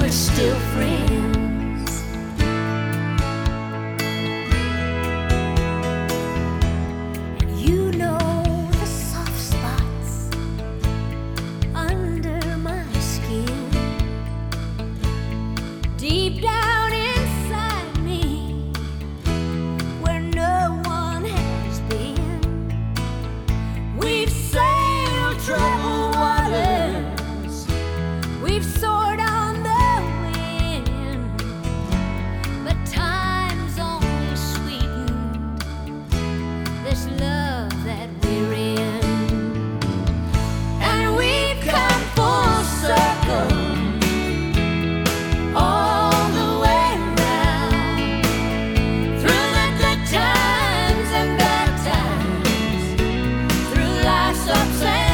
we're still friends. And you know the soft spots under my skin, deep down inside me, where no one has been. We've sailed troubled waters, we've soared on the wind, but time's only sweetened this love that we're in. And we've come full circle all the way round, through the good times and bad times, through life's ups and